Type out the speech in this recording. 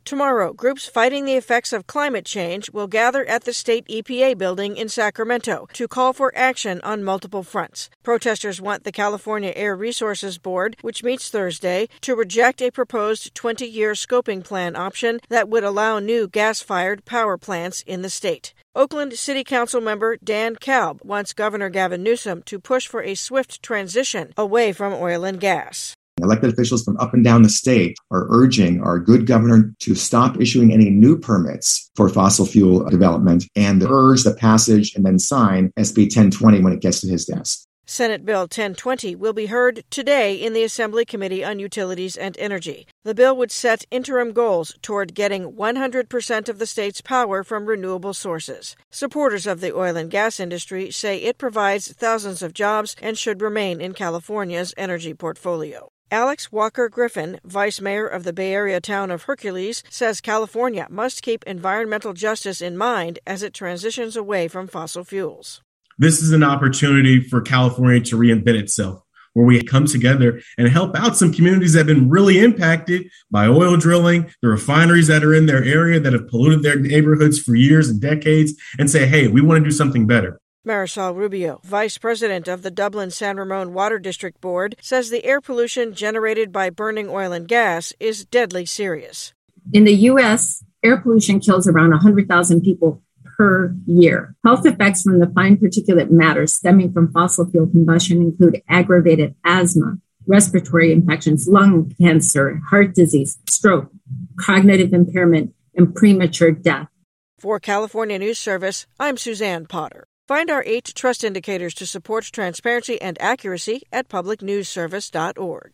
Tomorrow, groups fighting the effects of climate change will gather at the state EPA building in Sacramento to call for action on multiple fronts. Protesters want the California Air Resources Board, which meets Thursday, to reject a proposed 20-year scoping plan option that would allow new gas-fired power plants in the state. Oakland City Council member Dan Kalb wants Governor Gavin Newsom to push for a swift transition away from oil and gas. Elected officials from up and down the state are urging our good governor to stop issuing any new permits for fossil fuel development and urge the passage and then sign SB 1020 when it gets to his desk. Senate Bill 1020 will be heard today in the Assembly Committee on Utilities and Energy. The bill would set interim goals toward getting 100% of the state's power from renewable sources. Supporters of the oil and gas industry say it provides thousands of jobs and should remain in California's energy portfolio. Alex Walker Griffin, vice mayor of the Bay Area town of Hercules, says California must keep environmental justice in mind as it transitions away from fossil fuels. This is an opportunity for California to reinvent itself, where we come together and help out some communities that have been really impacted by oil drilling, the refineries that are in their area that have polluted their neighborhoods for years and decades, and say, hey, we want to do something better. Marisol Rubio, vice president of the Dublin-San Ramon Water District Board, says the air pollution generated by burning oil and gas is deadly serious. In the U.S., air pollution kills around 100,000 people per year. Health effects from the fine particulate matter stemming from fossil fuel combustion include aggravated asthma, respiratory infections, lung cancer, heart disease, stroke, cognitive impairment, and premature death. For California News Service, I'm Suzanne Potter. Find our 8 trust indicators to support transparency and accuracy at publicnewsservice.org.